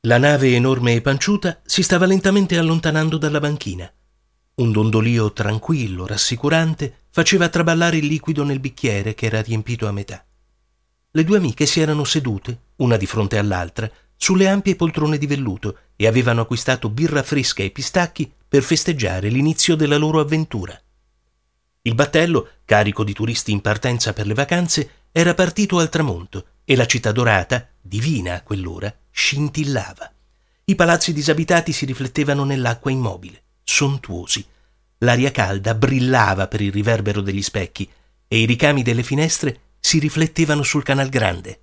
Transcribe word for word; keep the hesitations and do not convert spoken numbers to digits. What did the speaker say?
La nave enorme e panciuta si stava lentamente allontanando dalla banchina. Un dondolio tranquillo, rassicurante, faceva traballare il liquido nel bicchiere che era riempito a metà. Le due amiche si erano sedute, una di fronte all'altra, sulle ampie poltrone di velluto e avevano acquistato birra fresca e pistacchi per festeggiare l'inizio della loro avventura. Il battello, carico di turisti in partenza per le vacanze, era partito al tramonto e la città dorata, divina a quell'ora, scintillava. I palazzi disabitati si riflettevano nell'acqua immobile, sontuosi. L'aria calda brillava per il riverbero degli specchi e i ricami delle finestre si riflettevano sul canal grande.